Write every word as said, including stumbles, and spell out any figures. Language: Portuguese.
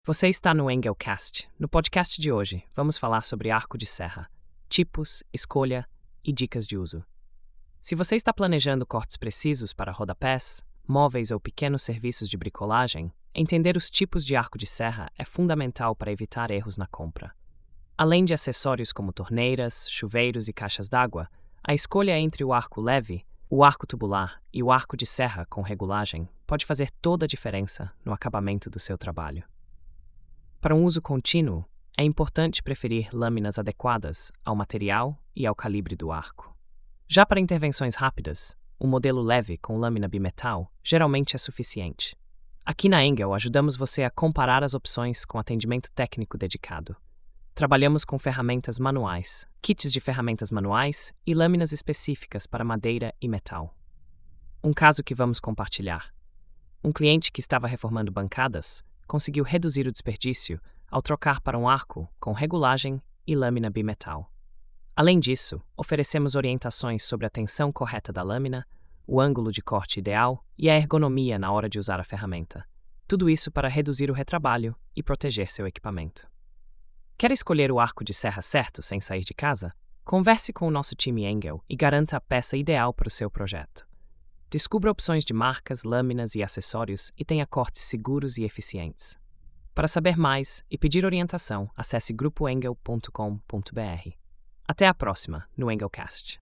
Você está no Engelcast. No podcast de hoje, vamos falar sobre arco de serra, tipos, escolha e dicas de uso. Se você está planejando cortes precisos para rodapés, móveis ou pequenos serviços de bricolagem, entender os tipos de arco de serra é fundamental para evitar erros na compra. Além de acessórios como torneiras, chuveiros e caixas d'água, a escolha entre o arco leve, o arco tubular e o arco de serra com regulagem pode fazer toda a diferença no acabamento do seu trabalho. Para um uso contínuo, é importante preferir lâminas adequadas ao material e ao calibre do arco. Já para intervenções rápidas, um modelo leve com lâmina bimetal geralmente é suficiente. Aqui na Engel ajudamos você a comparar as opções com atendimento técnico dedicado. Trabalhamos com ferramentas manuais, kits de ferramentas manuais e lâminas específicas para madeira e metal. Um caso que vamos compartilhar. Um cliente que estava reformando bancadas conseguiu reduzir o desperdício ao trocar para um arco com regulagem e lâmina bimetal. Além disso, oferecemos orientações sobre a tensão correta da lâmina, o ângulo de corte ideal e a ergonomia na hora de usar a ferramenta. Tudo isso para reduzir o retrabalho e proteger seu equipamento. Quer escolher o arco de serra certo sem sair de casa? Converse com o nosso time Engel e garanta a peça ideal para o seu projeto. Descubra opções de marcas, lâminas e acessórios e tenha cortes seguros e eficientes. Para saber mais e pedir orientação, acesse grupo engel ponto com ponto b r. Até a próxima no Engelcast.